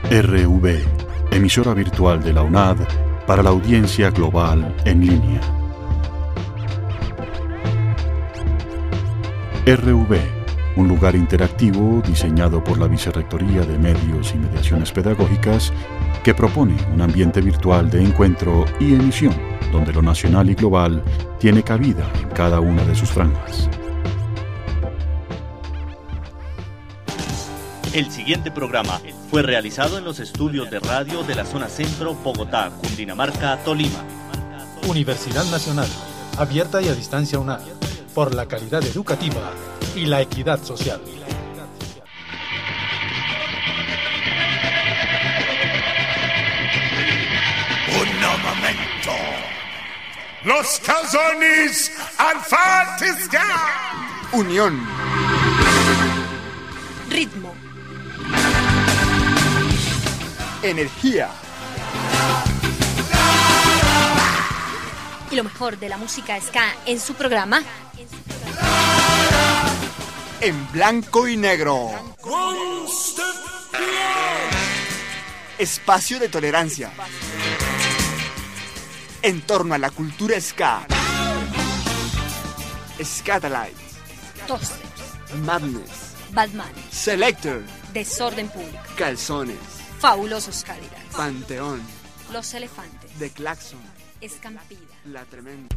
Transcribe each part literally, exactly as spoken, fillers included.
R V, emisora virtual de la UNAD para la audiencia global en línea. R V, un lugar interactivo diseñado por la Vicerrectoría de Medios y Mediaciones Pedagógicas que propone un ambiente virtual de encuentro y emisión donde lo nacional y global tiene cabida en cada una de sus franjas. El siguiente programa fue realizado en los estudios de radio de la zona centro, Bogotá, Cundinamarca, Tolima. Universidad Nacional, abierta y a distancia UNAD, por la calidad educativa y la equidad social. Un momento. Los calzones al Fantasca. Unión. Ritmo. Energía. Y lo mejor de la música ska en su programa En blanco y negro. Espacio de tolerancia en torno a la cultura ska. Scatalites, Toasters, Madness, Batman, Selector, Desorden Público, Calzones, Fabulosos Cadillacs, Panteón, Los Elefantes, The Claxon, Escampida, La Tremenda.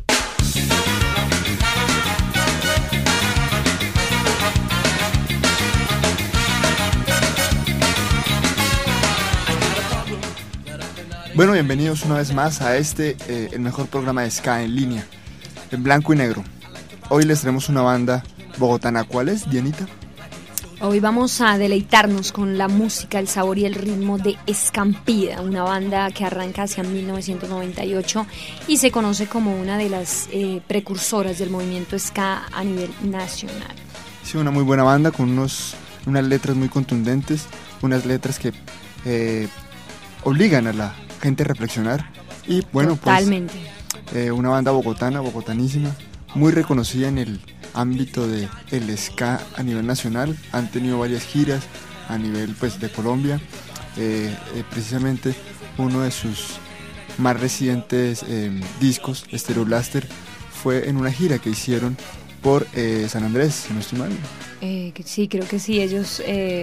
Bueno, bienvenidos una vez más a este, eh, el mejor programa de ska en línea, en blanco y negro. Hoy les traemos una banda bogotana. ¿Cuál es, Dianita? Hoy vamos a deleitarnos con la música, el sabor y el ritmo de Escampida, una banda que arranca hacia mil novecientos noventa y ocho y se conoce como una de las eh, precursoras del movimiento ska a nivel nacional. Sí, una muy buena banda con unos, unas letras muy contundentes, unas letras que eh, obligan a la gente a reflexionar. Y bueno, Totalmente. pues eh, una banda bogotana, bogotanísima, muy reconocida en el ámbito de el ska a nivel nacional. Han tenido varias giras a nivel pues de Colombia. Eh, eh, precisamente uno de sus más recientes eh, discos, Stereo Blaster, fue en una gira que hicieron por eh, San Andrés, si no estoy mal. Eh, que sí, creo que sí, ellos eh,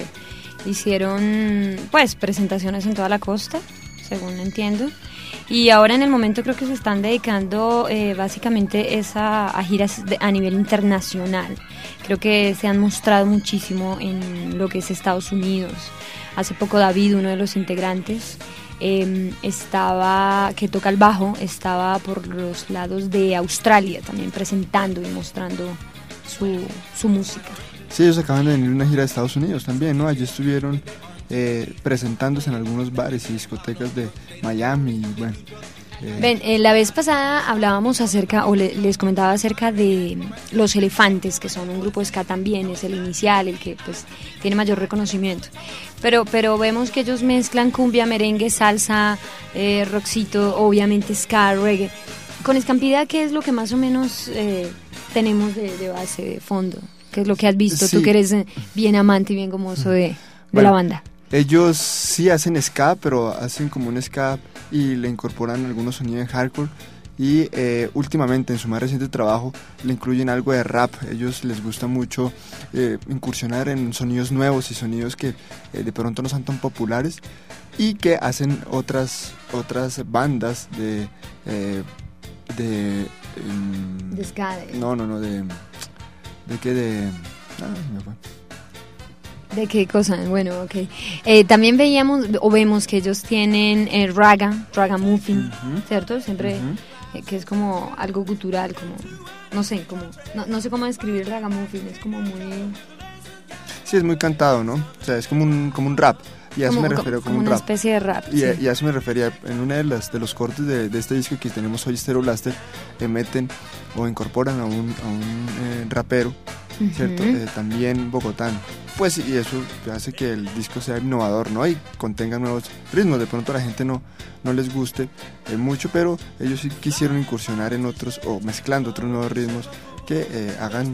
hicieron pues presentaciones en toda la costa, según entiendo. Y ahora en el momento creo que se están dedicando eh, básicamente esa, a giras de, a nivel internacional. Creo que se han mostrado muchísimo en lo que es Estados Unidos. Hace poco David, uno de los integrantes, eh, estaba que toca el bajo, estaba por los lados de Australia también presentando y mostrando su, su música. Sí, ellos acaban de venir una gira de Estados Unidos también, ¿no? Allí estuvieron Eh, presentándose en algunos bares y discotecas de Miami y bueno. Eh. Ven, eh, la vez pasada hablábamos acerca, o le, les comentaba acerca de Los Elefantes, que son un grupo de ska también, es el inicial, el que pues tiene mayor reconocimiento. Pero, pero vemos que ellos mezclan cumbia, merengue, salsa, eh, rockcito, obviamente ska, reggae. Con Escampida, ¿qué es lo que más o menos eh, tenemos de, de base, de fondo? ¿Qué es lo que has visto? Sí. Tú que eres bien amante y bien gomoso de, de bueno, la banda. Ellos sí hacen ska, pero hacen como un ska y le incorporan algunos sonidos de hardcore. Y eh, últimamente, en su más reciente trabajo, le incluyen algo de rap. Ellos les gusta mucho eh, incursionar en sonidos nuevos y sonidos que eh, de pronto no son tan populares y que hacen otras otras bandas de... Eh, de, um, de ska. De... No, no, no, de... ¿De qué? De... Ah, me fue. ¿De qué cosa? Bueno, ok. Eh, también veíamos o vemos que ellos tienen eh, raga, ragamuffin, uh-huh. ¿cierto? Siempre, uh-huh. eh, que es como algo gutural, como, no sé, como, no, no sé cómo describir el ragamuffin, es como muy... Sí, es muy cantado, ¿no? O sea, es como un, como un rap. Y a eso me refiero como, como un una rap. especie de rap. Y, sí. y a eso me refería. En uno de, las, de los cortes de, de este disco que tenemos hoy, Stereo Blaster, eh, meten o incorporan a un, a un eh, rapero, uh-huh. ¿cierto? Eh, también bogotano. Pues y eso hace que el disco sea innovador, ¿no? Y contenga nuevos ritmos. De pronto a la gente no, no les guste eh, mucho, pero ellos sí quisieron incursionar en otros, o mezclando otros nuevos ritmos que eh, hagan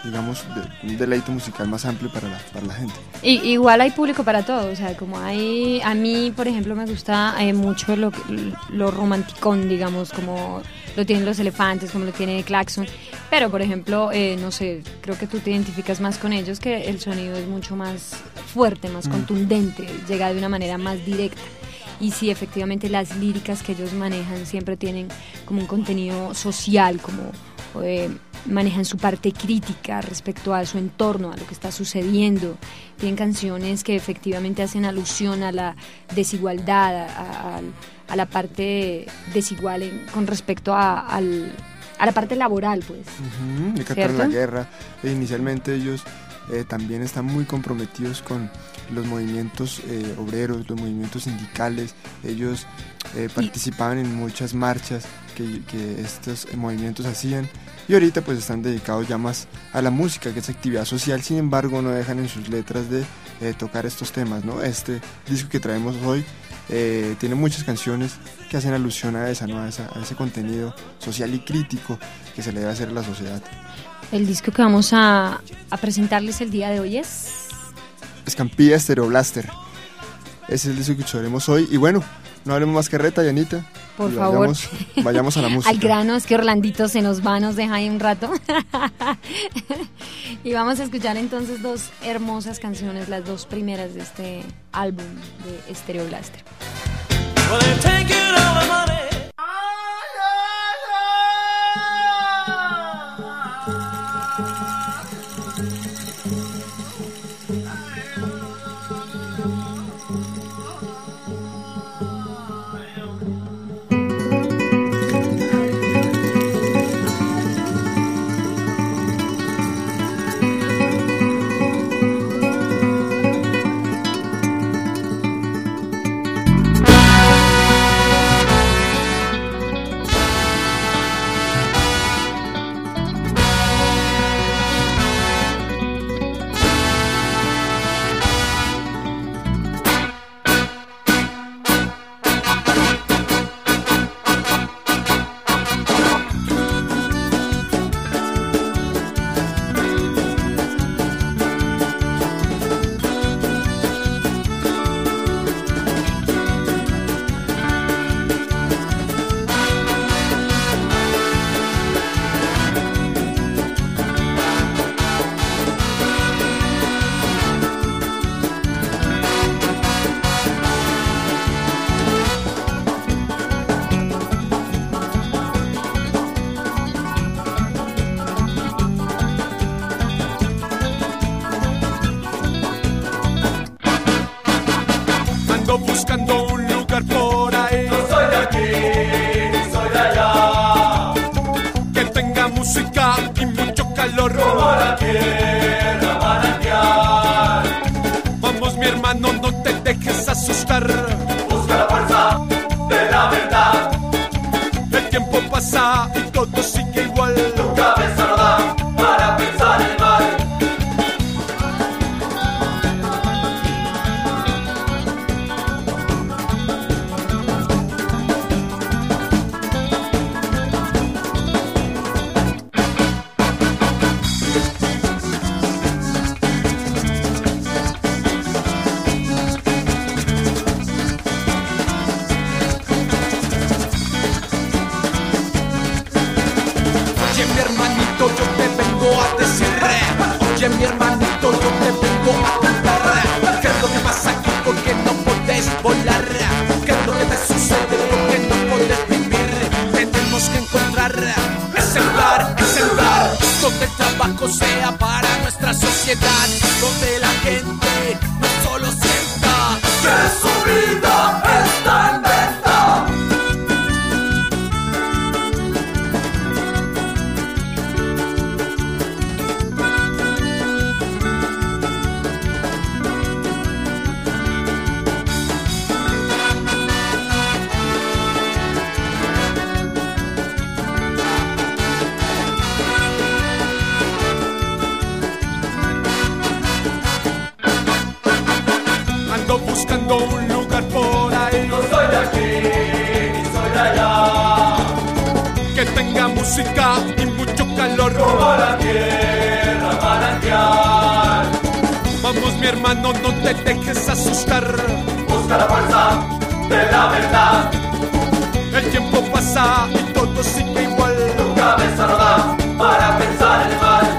digamos, de, un deleite musical más amplio para la, para la gente. Y, igual hay público para todo, o sea, como hay, a mí, por ejemplo, me gusta eh, mucho lo, lo romanticón, digamos, como lo tienen Los Elefantes, como lo tiene Claxon, pero, por ejemplo, eh, no sé, creo que tú te identificas más con ellos, que el sonido es mucho más fuerte, más mm. contundente, llega de una manera más directa. Y sí, efectivamente, las líricas que ellos manejan siempre tienen como un contenido social, como eh, manejan su parte crítica respecto a su entorno, a lo que está sucediendo. Tienen canciones que efectivamente hacen alusión a la desigualdad, a, a, a la parte desigual en, con respecto a, al, a la parte laboral, pues. Uh-huh, de Qatar la guerra. E inicialmente ellos eh, también están muy comprometidos con los movimientos eh, obreros, los movimientos sindicales. Ellos eh, participaban en muchas marchas que, que estos movimientos hacían, y ahorita pues están dedicados ya más a la música, que es actividad social. Sin embargo, no dejan en sus letras de eh, tocar estos temas, ¿no? Este disco que traemos hoy eh, tiene muchas canciones que hacen alusión a esa, ¿no? a, esa, a ese contenido social y crítico que se le debe hacer a la sociedad. El disco que vamos a, a presentarles el día de hoy es Escampilla Stereo Blaster. Ese es el disco que escucharemos hoy. Y bueno, no hablemos más carreta, Yanita. Por favor. Vayamos, vayamos a la música. Al grano, es que Orlandito se nos va, nos deja ahí un rato. Y vamos a escuchar entonces dos hermosas canciones, las dos primeras de este álbum de Stereo Blaster. Buscando un lugar por ahí. No soy de aquí, ni soy de allá. Que tenga música y mucho calor. Como la tierra manantial. Vamos, mi hermano, no te dejes asustar. Busca la fuerza de la verdad. El tiempo pasa y todo sigue igual. Tu cabeza no da para pensar el mal. Oye, mi hermanito, yo te vengo a contar. ¿Qué es lo que pasa aquí? ¿Por qué no podés volar? ¿Qué es lo que te sucede? ¿Por qué no podés vivir? Tenemos que encontrar ese lugar, ese lugar donde el trabajo sea para nuestra sociedad, donde la gente no solo sienta que su vida está en venta. Buscando un lugar por ahí. No soy de aquí, ni soy de allá. Que tenga música y mucho calor. Como la tierra Vamos, mi hermano, no te dejes asustar. Busca la fuerza de la verdad. El tiempo pasa y todo sigue igual. Tu cabeza no da para pensar en el mal.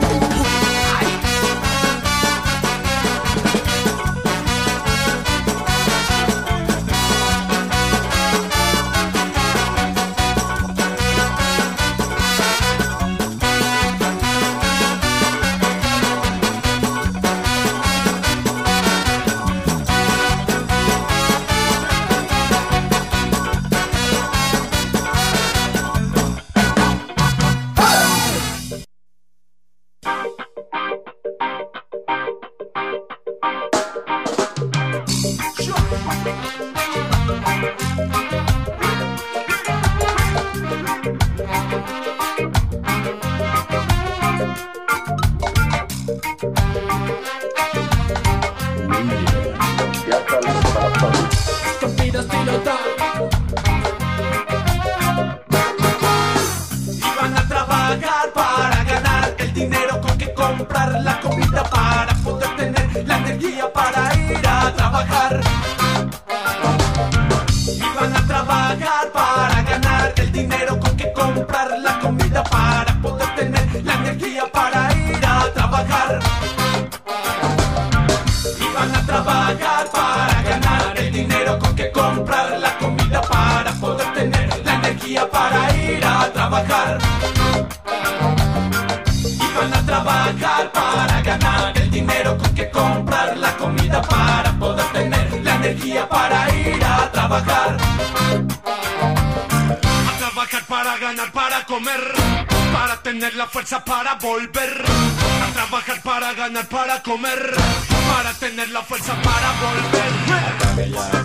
Para volver a trabajar, para ganar, para comer, para tener la fuerza para volver a camellar,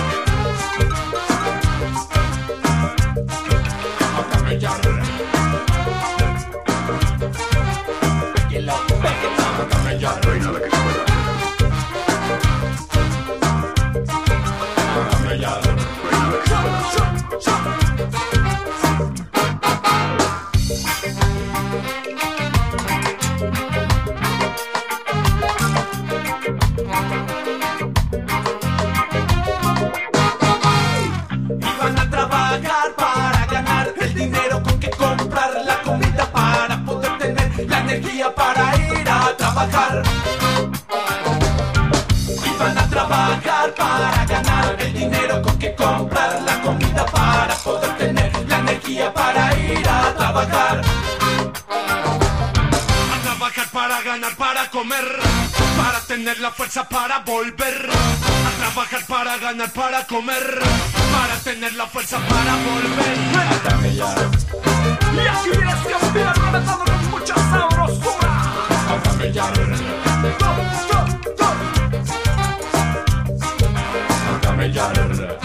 a camellar, péguela, péguela, a camellar, reina la que escuela, a camellar, reina la que escuela. Para ir a trabajar. Iban a trabajar para ganar el dinero con que comprar la comida para poder tener la energía para ir a trabajar. A trabajar para ganar, para comer, para tener la fuerza para volver. A trabajar para ganar, para comer, para tener la fuerza para volver a camellar. Y así es campeón, reventando con mucha sabrosura. A camellar, go, go, go. A camellar,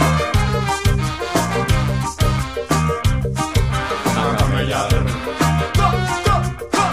a camellar, go, go, go.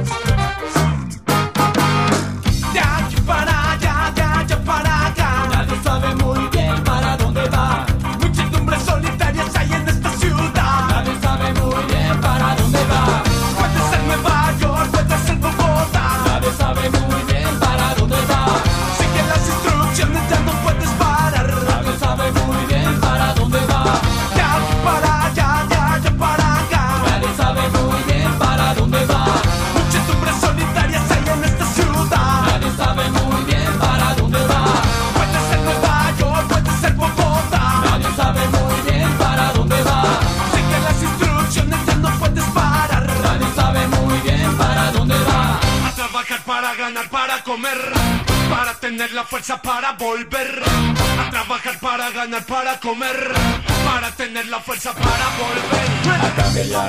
De aquí para allá, de allá para acá. Nadie sabe muy bien para dónde va. Muchedumbres solitarias hay en esta ciudad. Nadie sabe muy bien para dónde va. Puede ser Nueva York, puede ser Bogotá. Nadie sabe muy bien para dónde va. Sigue las instrucciones, ya no puedes parar. Nadie sabe muy bien para dónde va. De aquí para allá, de allá para acá. Nadie sabe muy bien para dónde va. Muchedumbres solitarias hay en esta ciudad. Nadie sabe muy bien para dónde va. Puede ser Nueva York, puede ser Bogotá. Nadie sabe muy bien para dónde va. Sigue las instrucciones, ya no puedes parar. Nadie sabe muy bien para dónde va. a trabajar para ganar, para comer, para tener la fuerza para volver. A trabajar para ganar, para comer, para tener la fuerza para volver a camellar.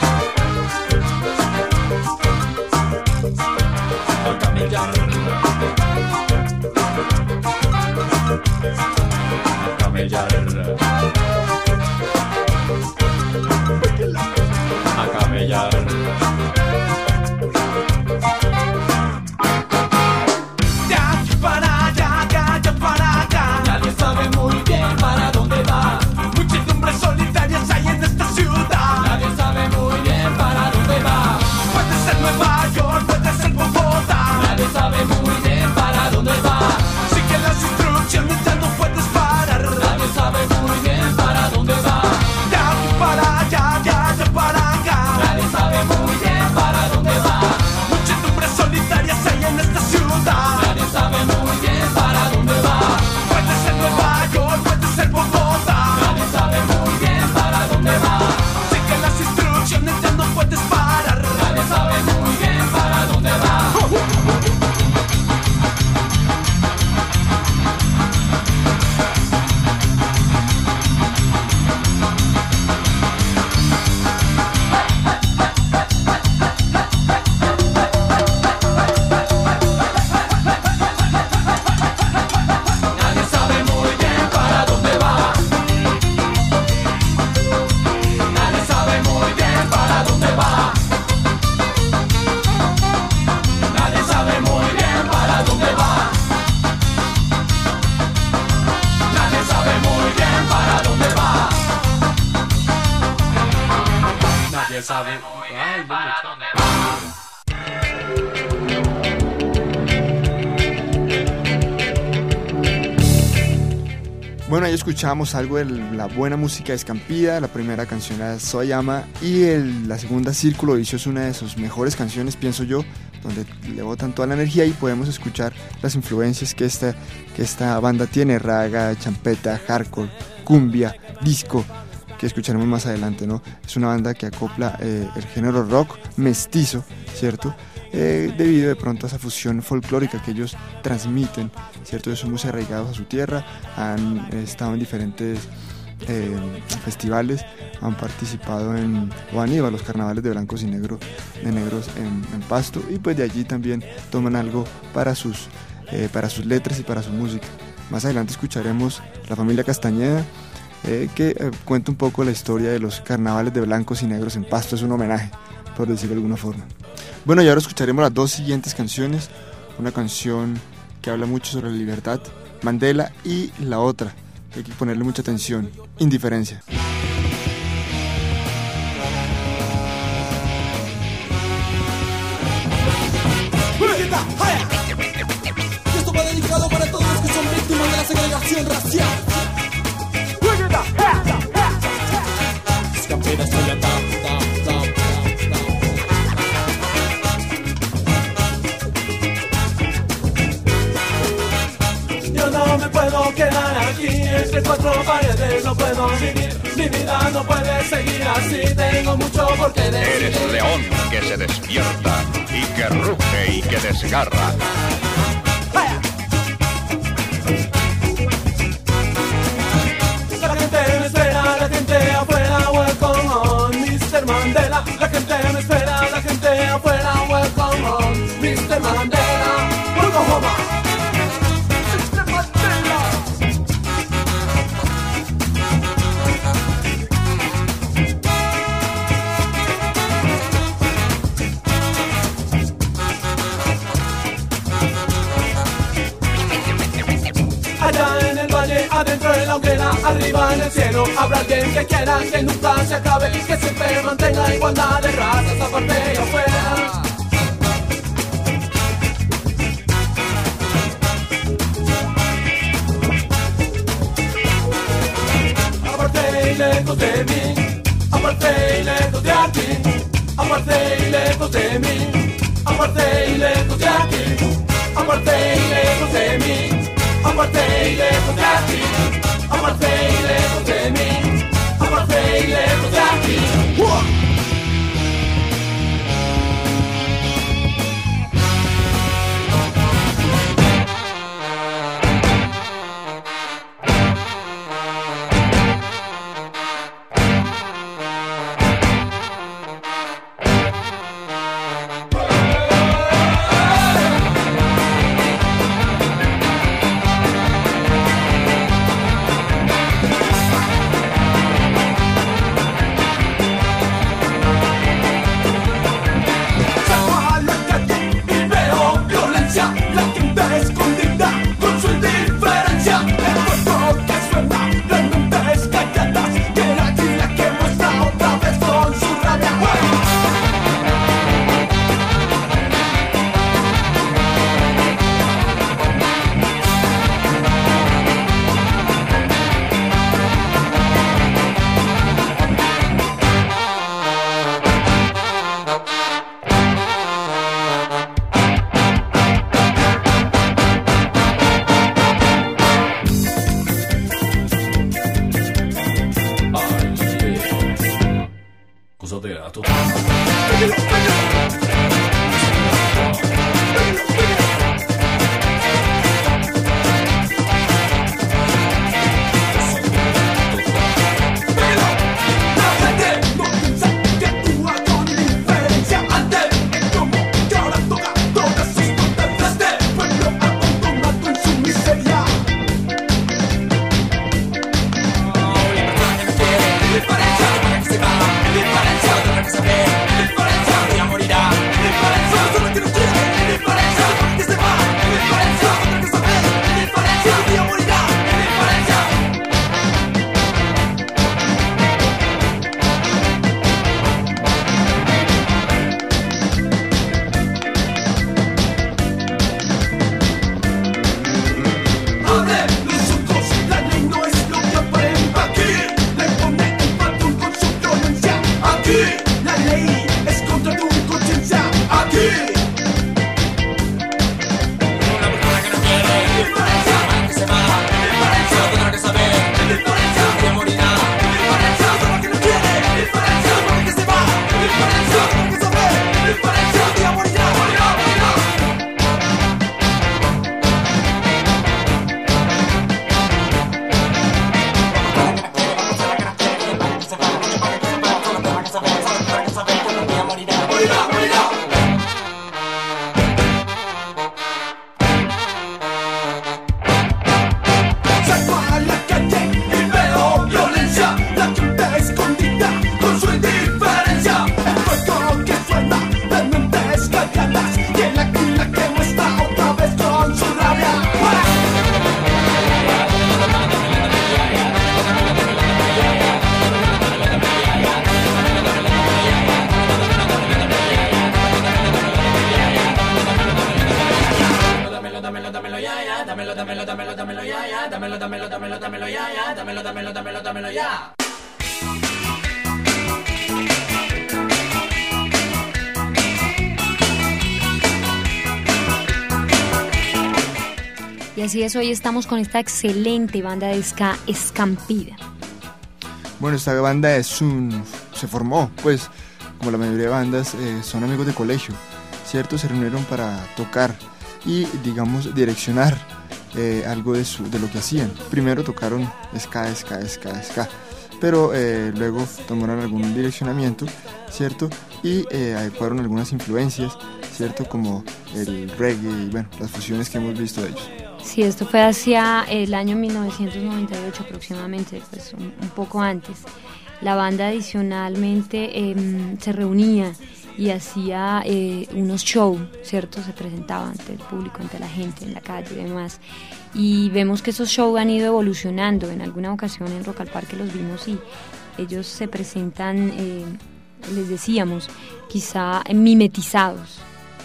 A camellar. A camellar. A camellar. De aquí para allá, de allá para acá. Nadie sabe muy bien para dónde va. Muchedumbres solitarias hay en esta ciudad. Nadie sabe muy bien para dónde va. Puede ser Nueva York, puede ser Bogotá. Nadie sabe muy bien para está. Nadie sabe muy bien para dónde va. Puede ser Nueva York, puede ser Bogotá. Nadie sabe muy bien para dónde va. Sigue las instrucciones, ya no puedes parar. Nadie sabe muy bien para dónde va. Sabe. Ay, no Bueno, ahí escuchamos algo de la buena música de Escampida. La primera canción era Soyama y el, la segunda, Círculo Vicioso, una de sus mejores canciones, pienso yo, donde le botan toda la energía y podemos escuchar las influencias que esta, que esta banda tiene: raga, champeta, hardcore, cumbia, disco, que escucharemos más adelante, ¿no? Es una banda que acopla eh, el género rock mestizo, ¿cierto? Eh, debido de pronto a esa fusión folclórica que ellos transmiten, ¿cierto? Ellos son muy arraigados a su tierra, han estado en diferentes eh, festivales, han participado en, o han ido a los carnavales de blancos y negros, de negros en, en Pasto, y pues de allí también toman algo para sus, eh, para sus letras y para su música. Más adelante escucharemos La Familia Castañeda, Eh, que eh, cuenta un poco la historia de los carnavales de blancos y negros en Pasto. Es un homenaje, por decirlo de alguna forma. Bueno, y ahora escucharemos las dos siguientes canciones. Una canción que habla mucho sobre la libertad, Mandela, y la otra, que hay que ponerle mucha atención, Indiferencia. Y esto va dedicado para todos los que son víctimas de la segregación racial. Yo no me puedo quedar aquí entre cuatro paredes, no puedo vivir, mi vida no puede seguir así, tengo mucho por qué decir. Eres león que se despierta y que ruge y que desgarra. La gente me espera, la gente afuera, welcome home, mister Mandela. La gente me espera, la gente afuera, welcome home, mister Mandela. Welcome home, mister Mandela. Allá en el valle, adentro de la hoguera, arriba en el cielo, habrá alguien que quiera que nunca se acabe, que siempre mantenga igualdad de razas, aparte y afuera. Aparte y lejos de mí, aparte y lejos de aquí, aparte y lejos de mí, aparte y lejos de aquí, aparte y lejos de mí, aparte y lejos de aquí, aparte y lejos de mí, aparte y lejos de aquí. ¡Uh! dámelo ya, ya, dámelo, dámelo, dámelo, dámelo ya, ya, dámelo, dámelo, dámelo, dámelo ya, ya, dámelo, dámelo, dámelo, dámelo ya. Y así es, hoy estamos con esta excelente banda de ska, Escampida. Bueno, esta banda es un, se formó, pues, como la mayoría de bandas, eh, son amigos de colegio, ¿cierto? Se reunieron para tocar y, digamos, direccionar eh, algo de, su, de lo que hacían. Primero tocaron ska, ska, ska, ska, pero eh, luego tomaron algún direccionamiento, ¿cierto? Y eh, adecuaron algunas influencias, ¿cierto? Como el reggae y, bueno, las fusiones que hemos visto de ellos. Sí, esto fue hacia el año mil novecientos noventa y ocho aproximadamente, pues un, un poco antes. La banda adicionalmente eh, se reunía y hacía eh, unos shows, ¿cierto? Se presentaba ante el público, ante la gente, en la calle y demás. Y vemos que esos shows han ido evolucionando. En alguna ocasión en Rock al Parque los vimos y ellos se presentan, eh, les decíamos, quizá mimetizados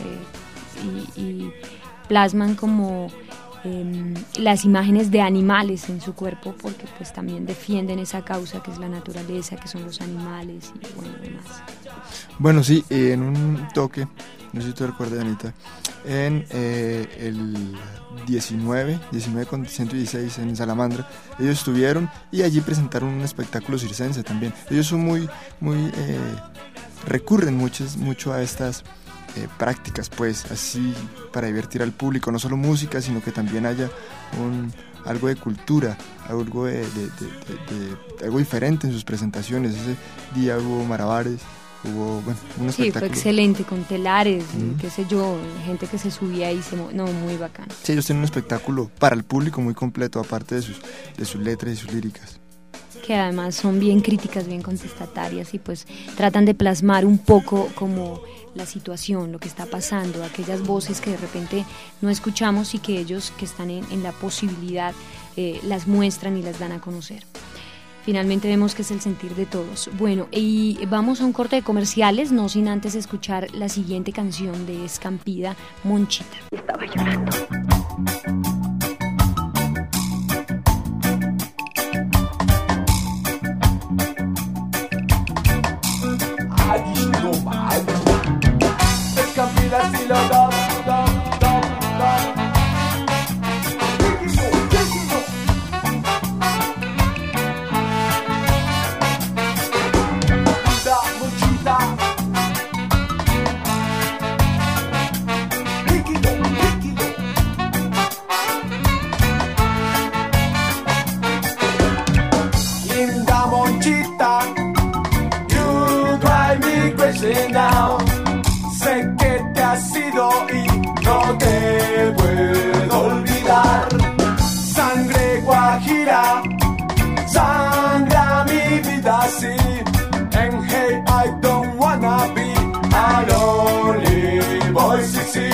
eh, y, y plasman como... Eh, las imágenes de animales en su cuerpo, porque pues también defienden esa causa que es la naturaleza, que son los animales y bueno, demás. Bueno, sí, en un toque, no sé si tú recuerdas, Anita, en eh, el diecinueve con ciento dieciséis en Salamandra, ellos estuvieron y allí presentaron un espectáculo circense también. Ellos son muy, muy, eh, recurren muchos, mucho a estas Eh, prácticas, pues, así para divertir al público, no solo música, sino que también haya un, algo de cultura, algo de, de, de, de, de algo diferente en sus presentaciones. Ese día hubo malabares, hubo, bueno, un espectáculo. Sí, fue excelente, con telares, mm. qué sé yo, gente que se subía y se... no, muy bacán. Sí, ellos tienen un espectáculo para el público muy completo, aparte de sus, de sus letras y sus líricas. Que además son bien críticas, bien contestatarias y pues tratan de plasmar un poco como la situación, lo que está pasando, aquellas voces que de repente no escuchamos y que ellos que están en, en la posibilidad eh, las muestran y las dan a conocer. Finalmente vemos que es el sentir de todos. Bueno, y vamos a un corte de comerciales, no sin antes escuchar la siguiente canción de Escampida, Monchita. Estaba llorando. Estilo dub, dub, dub, dub. Monchita, monchita. Líquido, líquido. Linda Monchita, you drive me crazy now. Sé que te has ido y no te puedo olvidar. Sangre guajira, sangra mi vida así. And hey, I don't wanna be a lonely boy, sí, sí.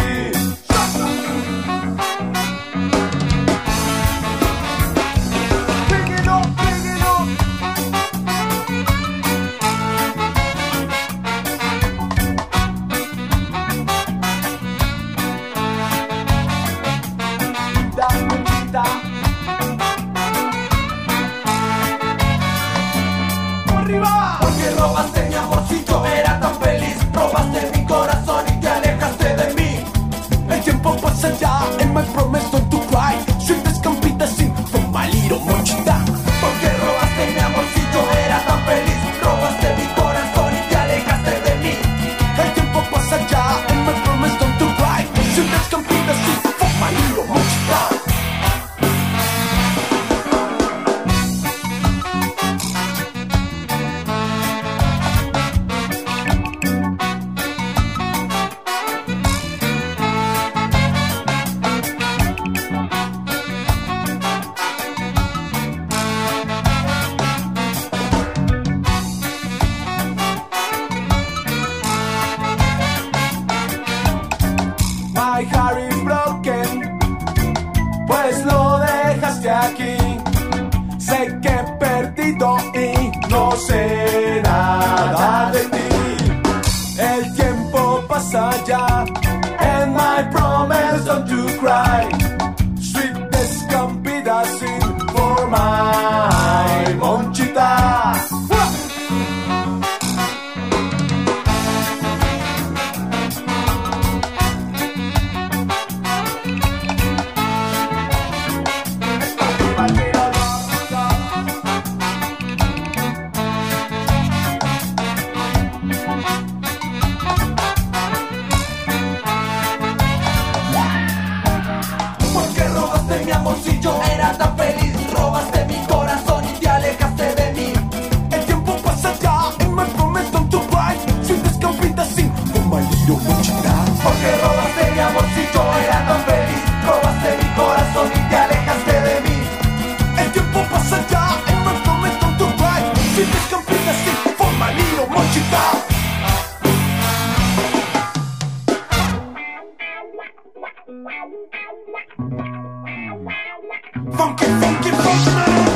Porque robaste mi amor si yo era tan feliz. Robaste mi corazón y te alejaste de mí. El tiempo pasa ya and my promise don't to cry. Sweet Escampida sing from my little Monchita. Porque robaste mi amor si yo era tan feliz. Robaste mi corazón y te alejaste de mí. El tiempo pasa ya and my promise don't to cry. Sweet Escampida sing from my little Monchita. My heart is broken, pues lo dejaste aquí. Sé que he perdido y no sé nada de ti. El tiempo pasa ya, and my promise don't to cry. robaste mi amor si yo era tan feliz. Robaste mi corazón y te alejaste de mí. El tiempo pasa ya and my promise don't to rise. Sientes que olvidas sin formalito mochila. Porque robaste mi amor si yo era tan feliz. Robaste mi corazón y te alejaste de mí. El tiempo pasa ya and my promise don't to rise. Sientes que olvidas sin formalito mochila. Funky, funky, funky man.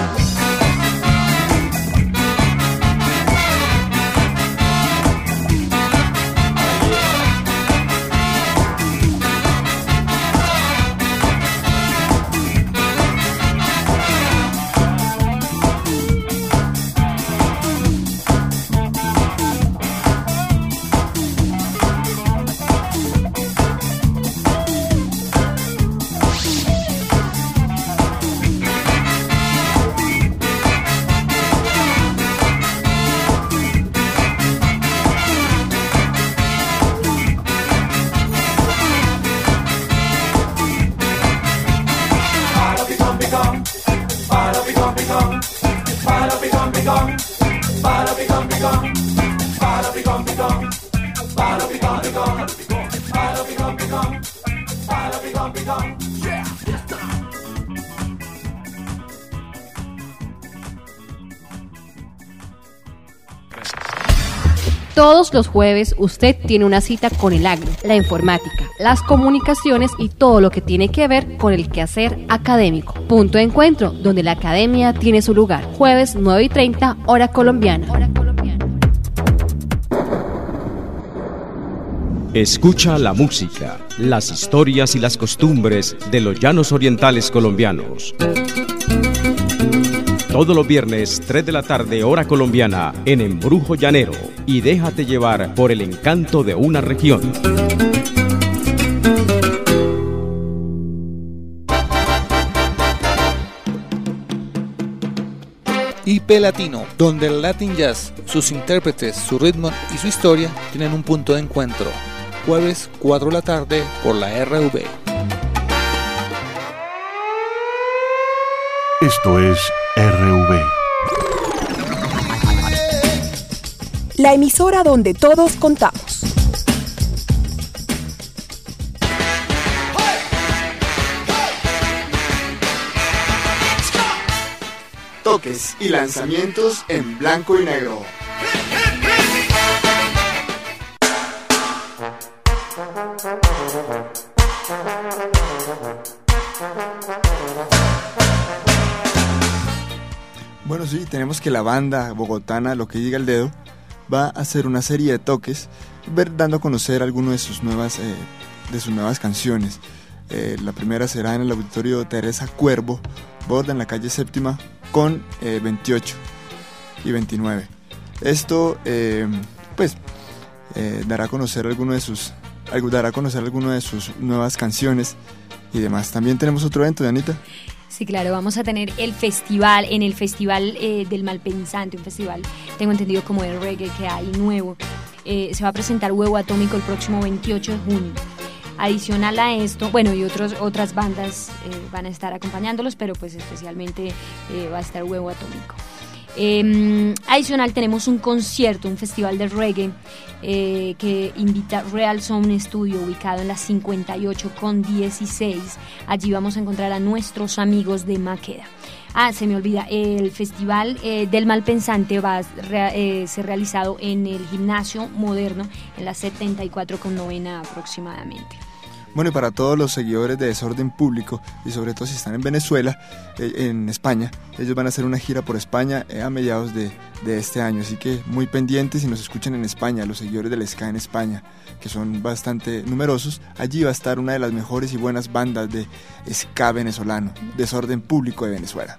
Todos los jueves usted tiene una cita con el agro, la informática, las comunicaciones y todo lo que tiene que ver con el quehacer académico. Punto de encuentro, donde la academia tiene su lugar. Jueves nueve y treinta, hora colombiana. Hora colombiana. Escucha la música, las historias y las costumbres de los llanos orientales colombianos. Todos los viernes, tres de la tarde, hora colombiana, en Embrujo Llanero. Y déjate llevar por el encanto de una región. I P Latino, donde el Latin Jazz, sus intérpretes, su ritmo y su historia tienen un punto de encuentro. Jueves, cuatro de la tarde, por la R V. Esto es R V. La emisora donde todos contamos. Toques y lanzamientos en blanco y negro. Bueno, sí, tenemos que la banda bogotana Lo que diga el dedo va a hacer una serie de toques, ver, dando a conocer algunas de sus nuevas, eh, de sus nuevas canciones. Eh, la primera será en el auditorio Teresa Cuervo, Borda, en la calle Séptima, con eh, veintiocho y veintinueve. Esto, eh, pues, eh, dará a conocer alguno de sus, dará a conocer algunas de sus nuevas canciones y demás. También tenemos otro evento, Dianita. Sí, claro, vamos a tener el festival, en el Festival eh, del Malpensante, un festival, tengo entendido, como de reggae que hay nuevo. Eh, se va a presentar Huevo Atómico el próximo veintiocho de junio. Adicional a esto, bueno, y otros, otras bandas eh, van a estar acompañándolos, pero pues especialmente eh, va a estar Huevo Atómico. Eh, adicional tenemos un concierto, un festival de reggae eh, que invita Real Sound Studio, ubicado en la cincuenta y ocho con dieciséis. Allí vamos a encontrar a nuestros amigos de Maqueda. Ah, se me olvida, el festival eh, del Malpensante va a re, eh, ser realizado en el Gimnasio Moderno, en la setenta y cuatro con novena aproximadamente. Bueno, y para todos los seguidores de Desorden Público, y sobre todo si están en Venezuela, eh, en España, ellos van a hacer una gira por España eh, a mediados de, de este año, así que muy pendientes. Si nos escuchan en España, los seguidores del ska en España, que son bastante numerosos, allí va a estar una de las mejores y buenas bandas de ska venezolano, Desorden Público de Venezuela.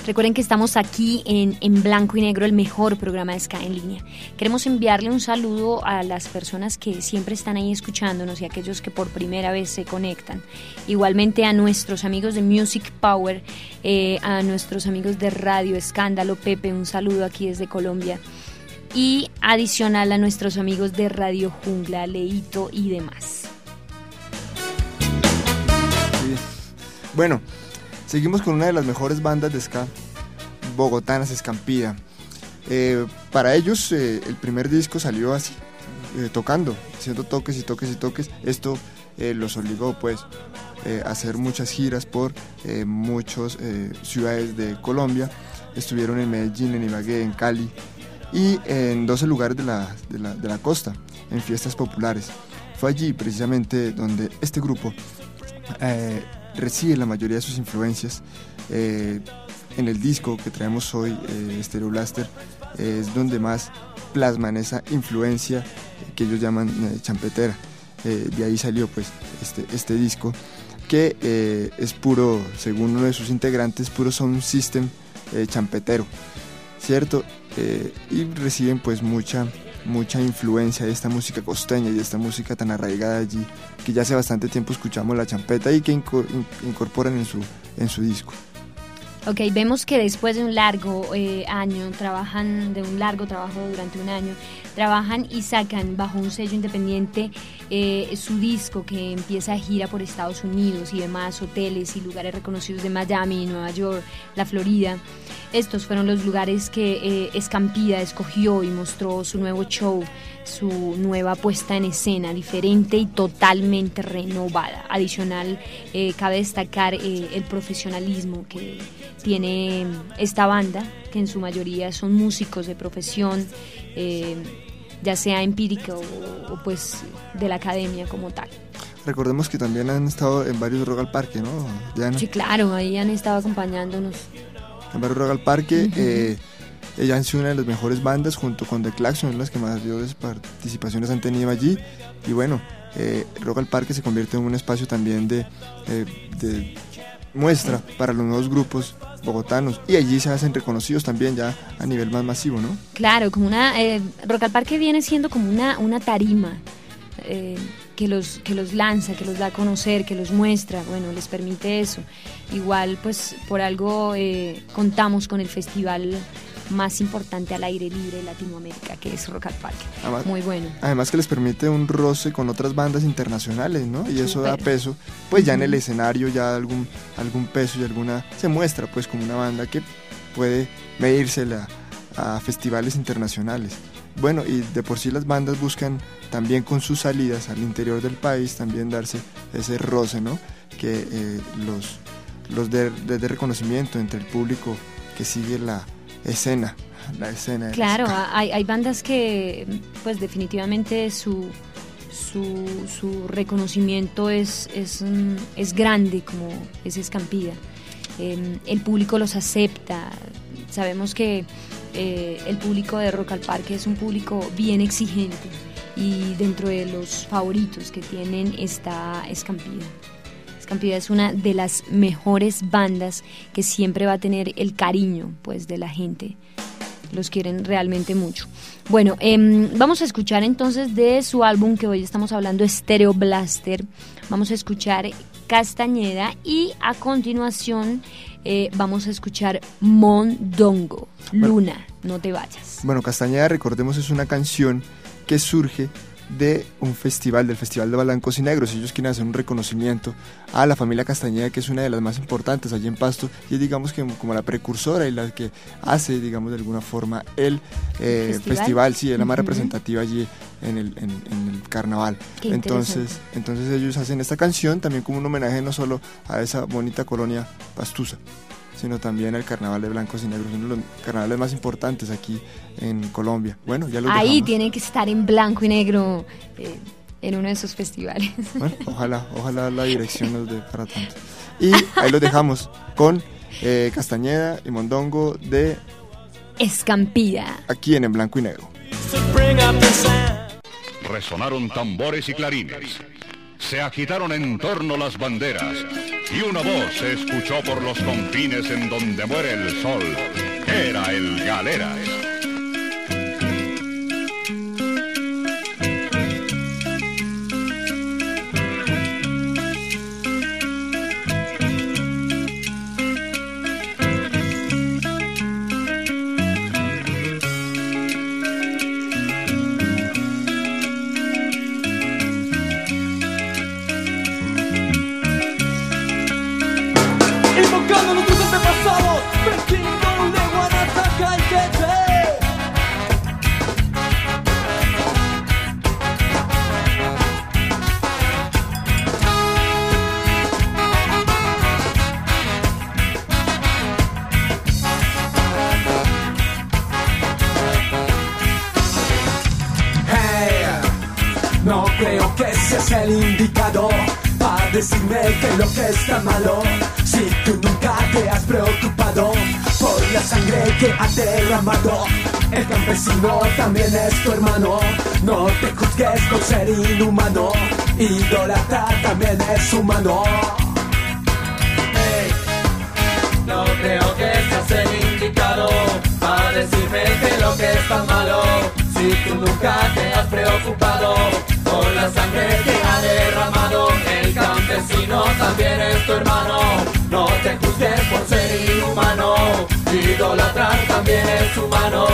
Recuerden que estamos aquí en, en Blanco y Negro, el mejor programa de ska en línea. Queremos enviarle un saludo a las personas que siempre están ahí escuchándonos y a aquellos que por primera vez se conectan. Igualmente a nuestros amigos de Music Power, eh, a nuestros amigos de Radio Escándalo. Pepe, un saludo aquí desde Colombia. Y adicional a nuestros amigos de Radio Jungla, Leito y demás. Sí. Bueno, seguimos con una de las mejores bandas de ska bogotanas, Escampida. Eh, para ellos eh, el primer disco salió así, eh, tocando, haciendo toques y toques y toques. Esto eh, los obligó pues eh, a hacer muchas giras por eh, muchas eh, ciudades de Colombia. Estuvieron en Medellín, en Ibagué, en Cali y en doce lugares de la, de la, de la costa, en fiestas populares. Fue allí precisamente donde este grupo eh, recibe la mayoría de sus influencias. Eh, en el disco que traemos hoy, eh, Stereo Blaster, eh, es donde más plasman esa influencia que ellos llaman eh, champetera. Eh, de ahí salió pues este, este disco que eh, es puro, según uno de sus integrantes, puro sound system eh, champetero, ¿cierto? Eh, y reciben pues mucha mucha influencia de esta música costeña y de esta música tan arraigada allí, que ya hace bastante tiempo escuchamos la champeta y que incorporan en su, en su disco. Ok, vemos que después de un largo eh, año, trabajan, de un largo trabajo durante un año, trabajan y sacan bajo un sello independiente eh, su disco, que empieza a gira por Estados Unidos y demás, hoteles y lugares reconocidos de Miami, Nueva York, la Florida. Estos fueron los lugares que eh, Escampida escogió y mostró su nuevo show, su nueva puesta en escena, diferente y totalmente renovada. Adicional, eh, cabe destacar eh, el profesionalismo que tiene esta banda, que en su mayoría son músicos de profesión, eh, ya sea empírica o, o pues de la academia como tal. Recordemos que también han estado en varios Rock al Parque, ¿no, Diana? Sí, claro, ahí han estado acompañándonos. En varios Rock al Parque, uh-huh. eh, ella han sido una de las mejores bandas junto con The Claxon, las que más participaciones han tenido allí. Y bueno, eh, Rock al Parque se convierte en un espacio también de, eh, de muestra para los nuevos grupos bogotanos, y allí se hacen reconocidos también ya a nivel más masivo, ¿no? Claro, como una eh, Rock al Parque viene siendo como una, una tarima eh, que los que los lanza, que los da a conocer, que los muestra, bueno, les permite eso. Igual pues por algo eh, contamos con el festival más importante al aire libre de Latinoamérica, que es Rock al Parque. Además, muy bueno. Además que les permite un roce con otras bandas internacionales, ¿no? Y eso Super. Da peso, pues ya uh-huh. en el escenario ya algún algún peso y alguna se muestra pues como una banda que puede medírsela a festivales internacionales. Bueno, y de por sí las bandas buscan también con sus salidas al interior del país también darse ese roce, ¿no? Que eh, los los de, de, de reconocimiento entre el público que sigue la escena, la escena. Claro, hay, hay bandas que pues definitivamente su su, su reconocimiento es, es, es grande, como es Escampida. Eh, el público los acepta. Sabemos que eh, el público de Rock al Parque es un público bien exigente, y dentro de los favoritos que tienen está Escampida. Escampida es una de las mejores bandas que siempre va a tener el cariño pues de la gente, los quieren realmente mucho. Bueno, eh, vamos a escuchar entonces de su álbum que hoy estamos hablando, Stereo Blaster. Vamos a escuchar Castañeda y a continuación eh, vamos a escuchar Mondongo, Luna, bueno, no te vayas. Bueno, Castañeda, recordemos, es una canción que surge de un festival, del Festival de Blancos y Negros. Ellos quieren hacer un reconocimiento a la familia Castañeda, que es una de las más importantes allí en Pasto, y es, digamos, que como la precursora y la que hace, digamos, de alguna forma el eh, festival. festival, sí, es la más uh-huh. representativa allí en el, en, en el carnaval. Qué entonces, entonces ellos hacen esta canción también como un homenaje no solo a esa bonita colonia pastusa, sino también al carnaval de Blancos y Negros, uno de los carnavales más importantes aquí en Colombia. Bueno, ya lo ahí dejamos. Tiene que estar en blanco y negro eh, en uno de esos festivales. Bueno, ojalá, ojalá la dirección nos dé para tanto. Y ahí los dejamos con eh, Castañeda y Mondongo de Escampida, aquí en En Blanco y Negro. Resonaron tambores y clarines. Se agitaron en torno las banderas y una voz se escuchó por los confines en donde muere el sol. Era el Galeras. Invocando nuestros antepasados, vestido de Guanataca y Queche. Hey, no creo que seas el indicado para decirme que lo que está malo. Si tú nunca te has preocupado por la sangre que ha derramado, el campesino también es tu hermano. No te juzgues por ser inhumano, idolatrar también es humano. Hey, no creo que seas el indicado para decirme que lo que está malo. Si tú nunca te has preocupado por la sangre que ha derramado, el campesino también es tu hermano. No te juzgues por ser inhumano, idolatrar también es humano.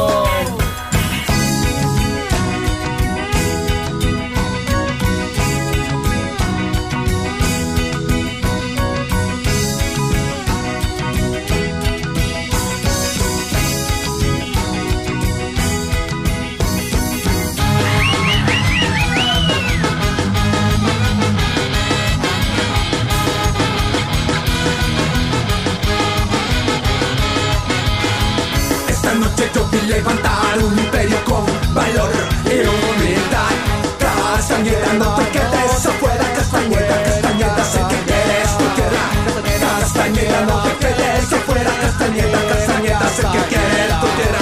Yo vi levantar un imperio con valor y humildad. Castañeda, no te quedes afuera. Castañeda, Castañeda, sé que quieres tu tierra. Castañeda, no te quedes afuera. Castañeda, Castañeda, sé que quieres tu tierra.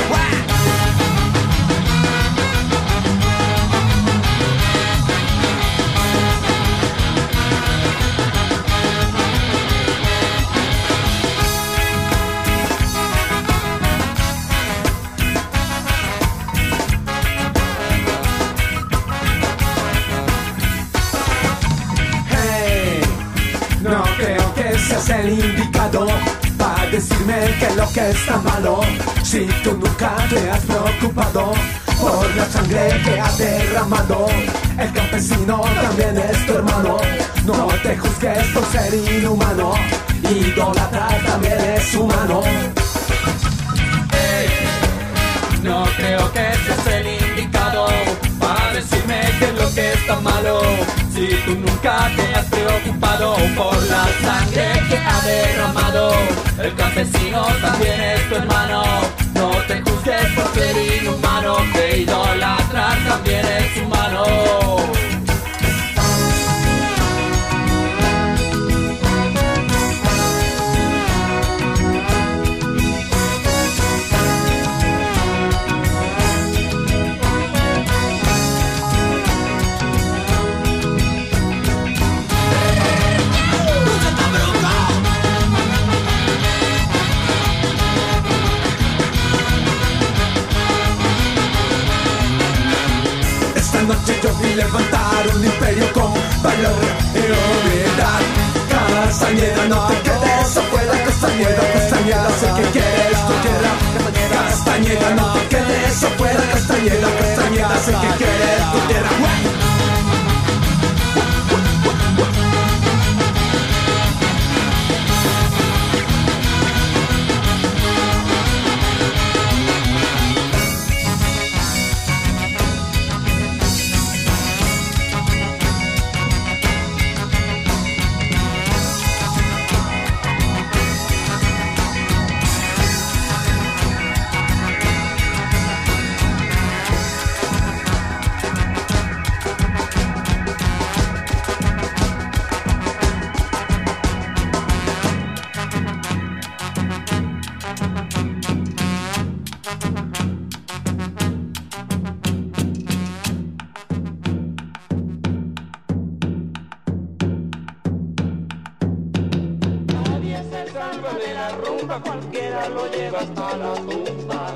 No creo que seas el indicado para decirme que lo que está malo. Si tú nunca te has preocupado por la sangre que ha derramado, el campesino también es tu hermano. No te juzgues por ser inhumano, idolatrar también es humano. Hey, no creo que seas el indicado para decirme que es lo que está malo. Si tú nunca te has preocupado por la sangre que ha derramado, el campesino también es tu hermano. No te juzgues por ser inhumano, que idolatrar también es humano. Esta noche yo vi levantar un imperio con valor y humildad. Castañeda, no te quedes afuera. Castañeda, Castañeda, sé que quieres tu tierra. Castañeda, no te quedes afuera. Castañeda, Castañeda, sé que quieres tu tierra. cualquiera lo lleva hasta la tumba.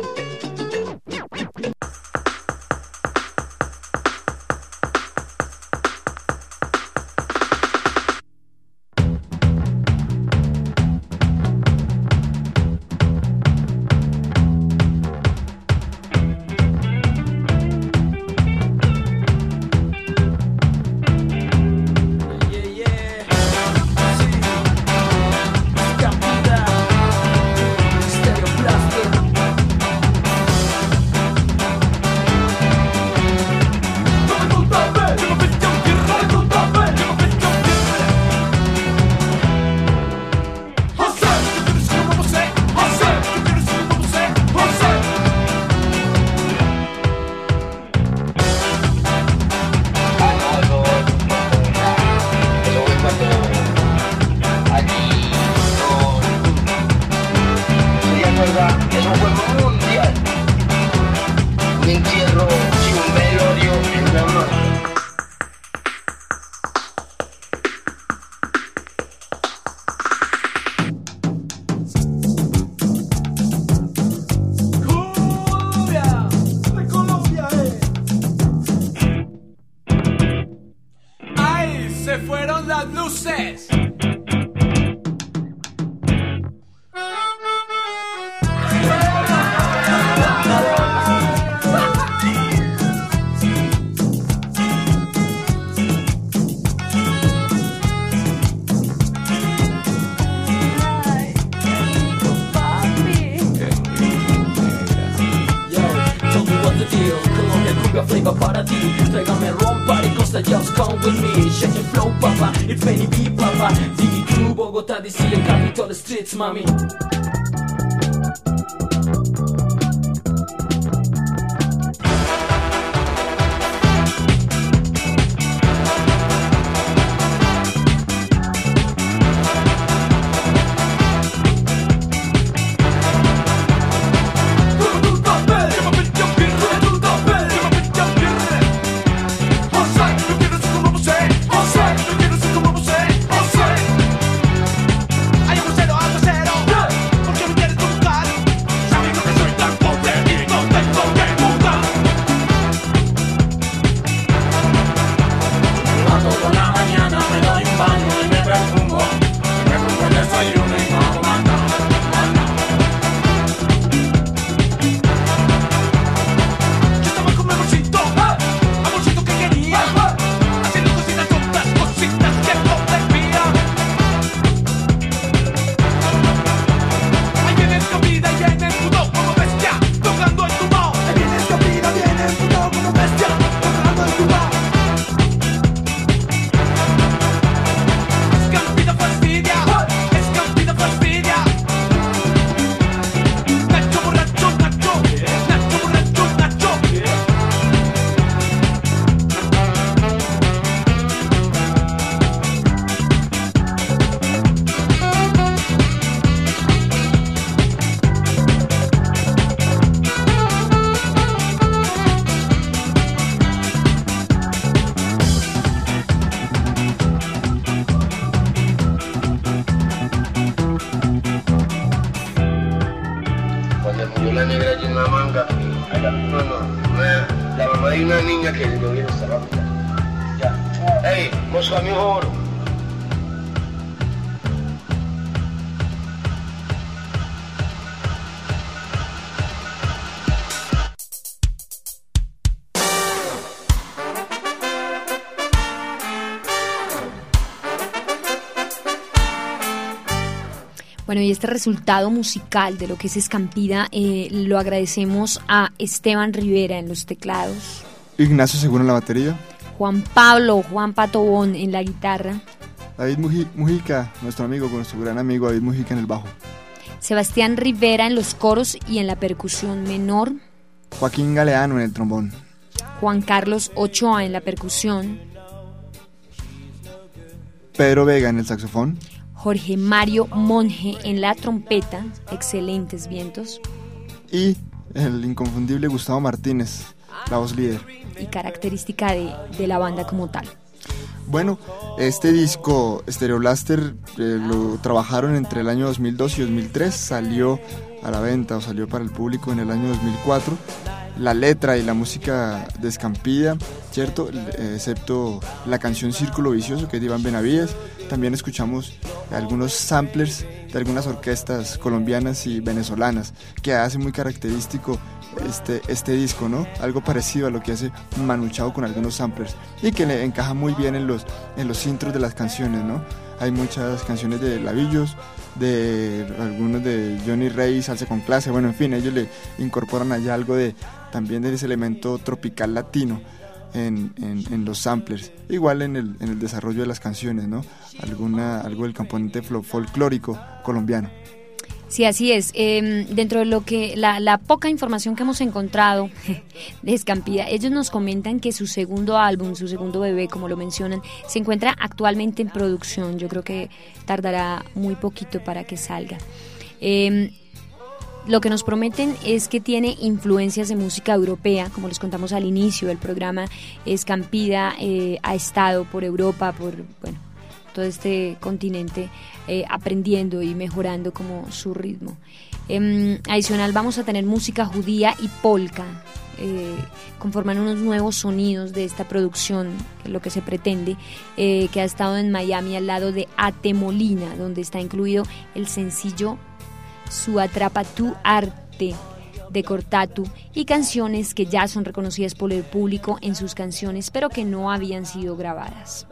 Mami. Bueno, y este resultado musical de lo que es Escampida eh, lo agradecemos a Esteban Rivera en los teclados, Ignacio Seguro en la batería, Juan Pablo, Juan Patobón en la guitarra, David Mujica, nuestro amigo, con nuestro gran amigo David Mujica en el bajo, Sebastián Rivera en los coros y en la percusión menor, Joaquín Galeano en el trombón, Juan Carlos Ochoa en la percusión, Pedro Vega en el saxofón, Jorge Mario Monge en la trompeta, excelentes vientos, y el inconfundible Gustavo Martínez, la voz líder y característica de, de la banda como tal. Bueno, este disco Stereo Blaster eh, lo trabajaron entre el año dos mil dos y dos mil tres, salió a la venta o salió para el público en el año dos mil cuatro. La letra y la música de Escampida, ¿cierto? Eh, excepto la canción Círculo Vicioso, que es de Iván Benavides. También escuchamos algunos samplers de algunas orquestas colombianas y venezolanas, que hace muy característico este, este disco, ¿no? Algo parecido a lo que hace Manu Chao con algunos samplers, y que le encaja muy bien en los, en los intros de las canciones, ¿no? Hay muchas canciones de Lavillos, de algunos de Johnny Rey, Salsa con Clase, bueno, en fin, ellos le incorporan allá algo de también de ese elemento tropical latino en, en, en los samplers, igual en el, en el desarrollo de las canciones, ¿no? Alguna, algo del componente folclórico colombiano. Sí, así es. Eh, dentro de lo que la, la poca información que hemos encontrado de Escampida, ellos nos comentan que su segundo álbum, su segundo bebé, como lo mencionan, se encuentra actualmente en producción. Yo creo que tardará muy poquito para que salga. Eh, Lo que nos prometen es que tiene influencias de música europea, como les contamos al inicio del programa. Escampida eh, ha estado por Europa, por bueno, todo este continente, eh, aprendiendo y mejorando como su ritmo. Eh, adicional, vamos a tener música judía y polka, eh, conforman unos nuevos sonidos de esta producción, que es lo que se pretende, eh, que ha estado en Miami al lado de Ate Molina, donde está incluido el sencillo Su Atrapa Tu Arte de Cortatu y canciones que ya son reconocidas por el público en sus canciones, pero que no habían sido grabadas.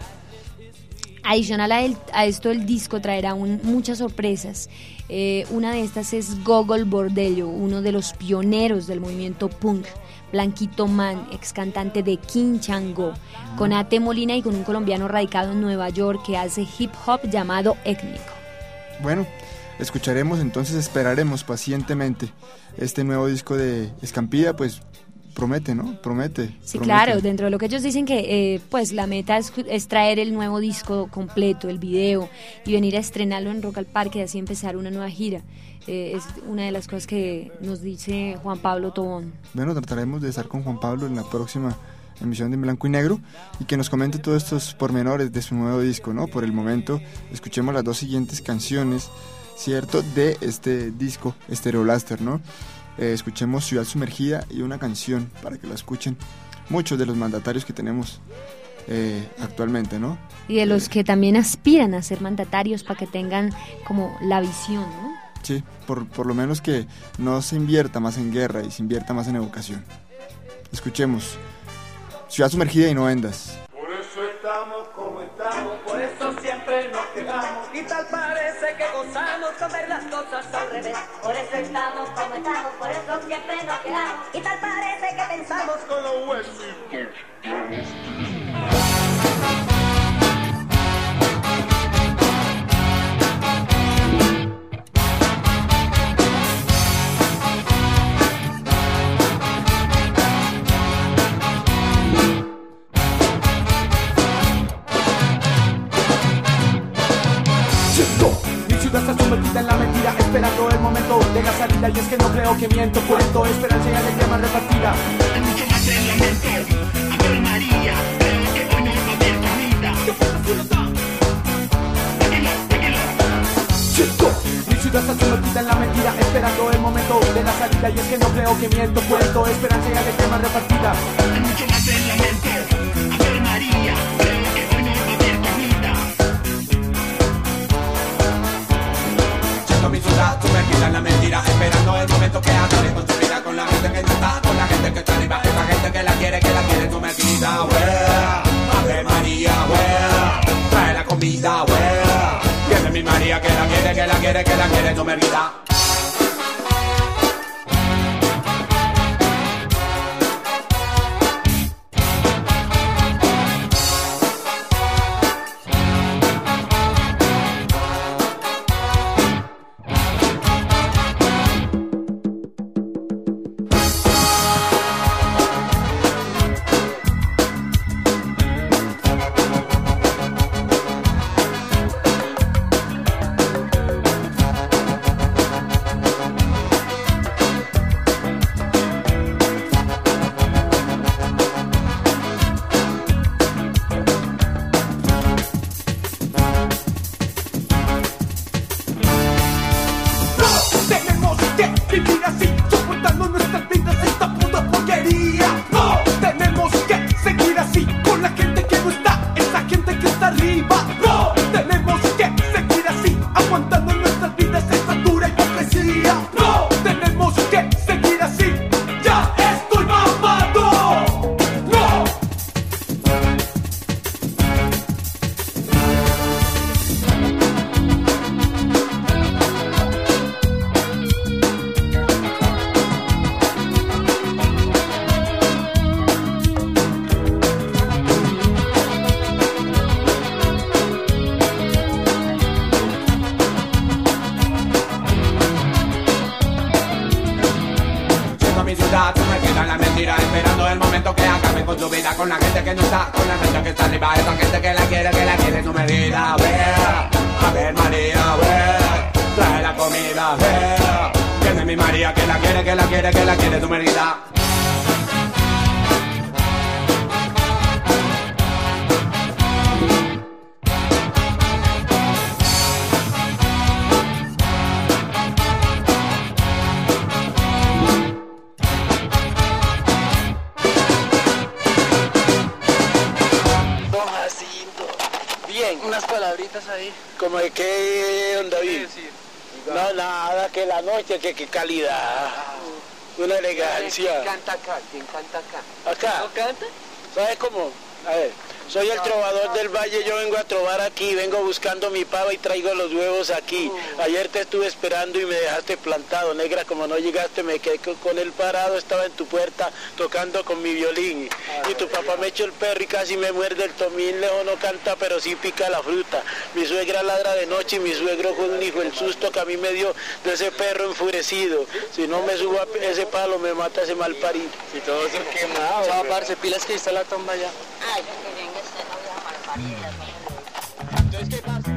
Adicional a, el, a esto, el disco traerá un, muchas sorpresas. Eh, una de estas es Gogol Bordello, uno de los pioneros del movimiento punk, Blanquito Man, ex cantante de King Chango, con Ate Molina y con un colombiano radicado en Nueva York que hace hip hop llamado Étnico. Bueno, escucharemos, entonces esperaremos pacientemente este nuevo disco de Escampida, pues promete, ¿no? Promete. Sí, promete. Claro, dentro de lo que ellos dicen que eh, pues la meta es, es traer el nuevo disco completo, el video, y venir a estrenarlo en Rock al Parque y así empezar una nueva gira. Eh, es una de las cosas que nos dice Juan Pablo Tobón. Bueno, trataremos de estar con Juan Pablo en la próxima emisión de Blanco y Negro y que nos comente todos estos pormenores de su nuevo disco, ¿no? Por el momento, escuchemos las dos siguientes canciones, ¿cierto?, de este disco Stereo Blaster, ¿no? Eh, escuchemos Ciudad Sumergida y una canción para que la escuchen muchos de los mandatarios que tenemos eh, actualmente, ¿no? Y de los eh, que también aspiran a ser mandatarios para que tengan como la visión, ¿no? Sí, por, por lo menos que no se invierta más en guerra y se invierta más en educación. Escuchemos Ciudad Sumergida y No Vendas. Por eso estamos como estamos, por eso siempre nos quedamos. Y tal parece que gozamos con ver las cosas al revés. Por eso estamos como estamos, por eso siempre nos quedamos. Y tal parece que pensamos con los huesos. Está sumergida en la mentira, esperando el momento de la salida. Y es que no creo que miento, cuento esperanza y alegría más repartida. Hay mucho más en la mente, Ave María, creo que hoy no va a haber comida. Mi ciudad está sumergida en la mentira, esperando el momento de la salida. Y es que no creo que miento, cuento esperanza y alegría más repartida. Hay mucho más en la mente, Ave María, creo que hoy no va a haber comida. Mi ciudad sumergida en la mentira, esperando el momento que acabe con su vida, con la gente que no está, con la gente que está arriba, esa gente que la quiere, que la quiere sumergida, wea, Ave María, wea, trae la comida, wea, y esa es mi María que la quiere, que la quiere, que la quiere sumergida. querida. Tú me quedas la mentira esperando el momento que acabe con tu vida. Con la gente que no está, con la gente que está arriba. Esa gente que la quiere, que la quiere tu medida. Ve, a ver María, ve, trae la comida, ve. Viene mi María que la quiere, que la quiere, que la quiere tu medida. Unas palabritas ahí. ¿Cómo de qué, don David? Sí, sí. No, nada, que la noche, que qué calidad. Una elegancia. ¿Quién canta acá? ¿Quién canta acá? ¿Acá? ¿No canta? ¿Sabes cómo? A ver, soy el trovador del valle, yo vengo a trobar aquí, vengo buscando mi pava y traigo los huevos aquí. Ayer te estuve esperando y me dejaste plantado, negra, como no llegaste me quedé con el parado, estaba en tu puerta tocando con mi violín. Y tu papá me echó el perro y casi me muerde el tomín, lejos no canta pero sí pica la fruta. Mi suegra ladra de noche y mi suegro con un hijo, el susto que a mí me dio de ese perro enfurecido. Si no me subo a ese palo me mata ese mal parido. Si todo eso quemado. Chao, parce, pilas que está la tumba ya. Ay, que venga esta novia malparida. Entonces, ¿qué pasa?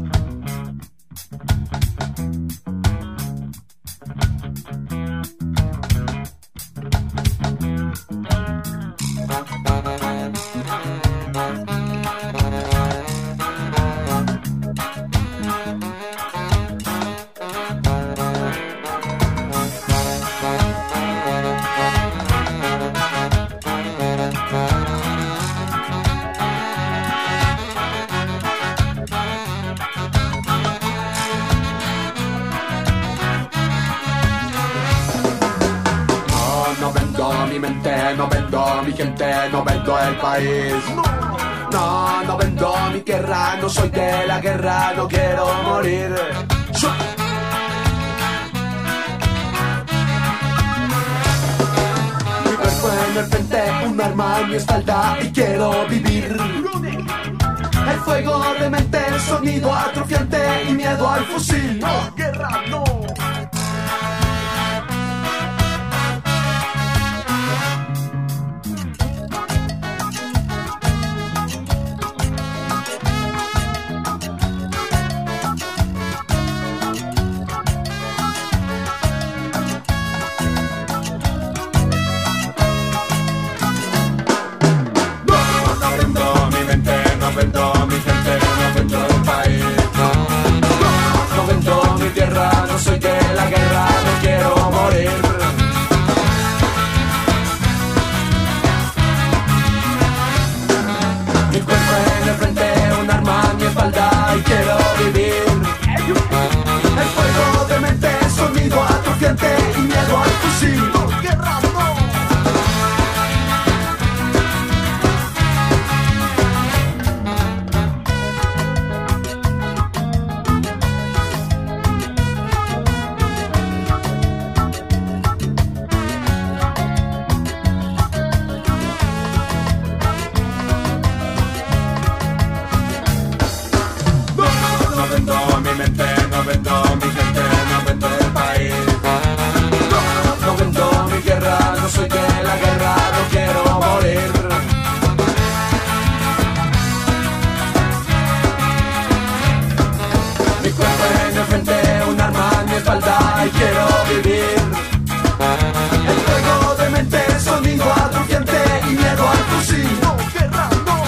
Mi mente, no vendo mi gente, no vendo el país. No, no vendo mi guerra, no soy de la guerra, no quiero morir. Mi cuerpo en el frente, un arma en mi espalda y quiero vivir. El fuego de mente, el sonido atrofiante y miedo al fusil. No, guerra, no. No vendo mi gente, no vendo el país. No, no vendo mi tierra, no soy de la guerra, no quiero morir. Mi cuerpo en el frente, un arma en mi espalda y quiero vivir. El fuego de mente, sonido atrofiante y miedo al fusil. No, guerra, no. No vendo mi gente, no vendo el país. No, no vendo mi guerra, no soy de la guerra, no quiero morir. Mi cuerpo en el frente, un arma en mi espalda y quiero vivir. El fuego de mente, sonido atrofiante y miedo al fusil. No, guerra, no.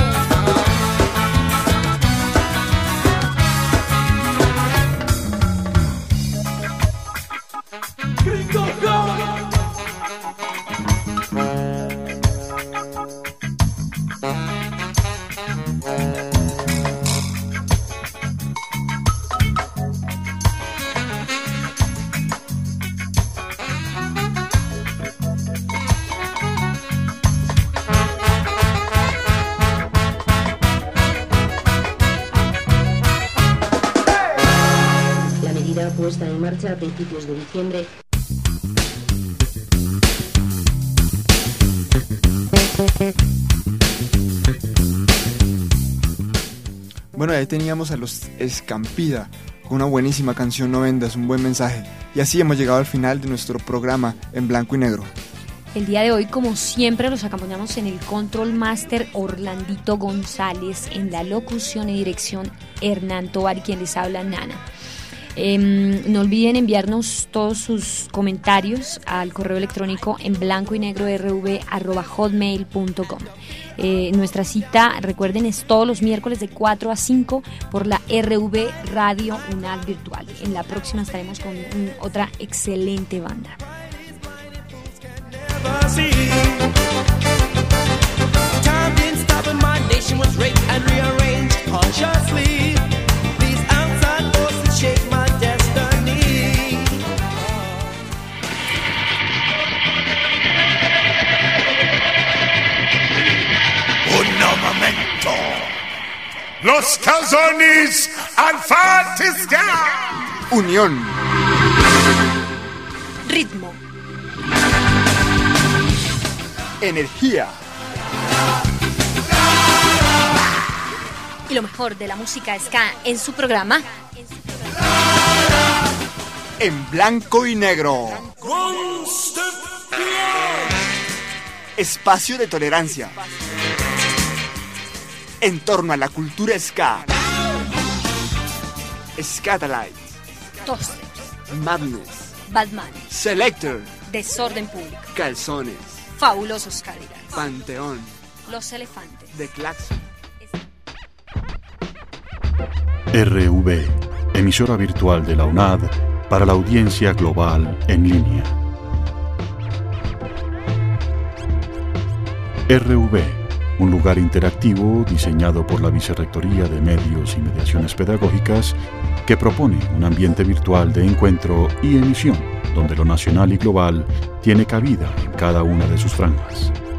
Puesta en marcha a principios de diciembre. Bueno, ahí teníamos a los Escampida con una buenísima canción, No Vendas, un buen mensaje. Y así hemos llegado al final de nuestro programa en blanco y negro. El día de hoy, como siempre, los acompañamos en el Control Master Orlandito González, en la locución y dirección Hernán Tovar, y quien les habla, Nana. Eh, no olviden enviarnos todos sus comentarios al correo electrónico en blanco y negro rv arroba hotmail punto com. Eh, nuestra cita, recuerden, es todos los miércoles de cuatro a cinco por la R V Radio UNAD Virtual. En la próxima estaremos con un, otra excelente banda. Time didn't stop when my nation was raped and rearranged consciously. These outside forces shape my destiny. Un momento. Los calzones al Fatisca. Unión. Ritmo. Energía. Y lo mejor de la música ska en su programa En blanco y negro. Espacio de tolerancia en torno a la cultura ska. Scatalites, Toasters, Madness, Batman, Selector, Desorden Público, Calzones, Fabulosos Cadillacs, Panteón, Los Elefantes, The Claxon. R V, emisora virtual de la UNAD para la audiencia global en línea. R V, un lugar interactivo diseñado por la Vicerrectoría de Medios y Mediaciones Pedagógicas que propone un ambiente virtual de encuentro y emisión donde lo nacional y global tiene cabida en cada una de sus franjas.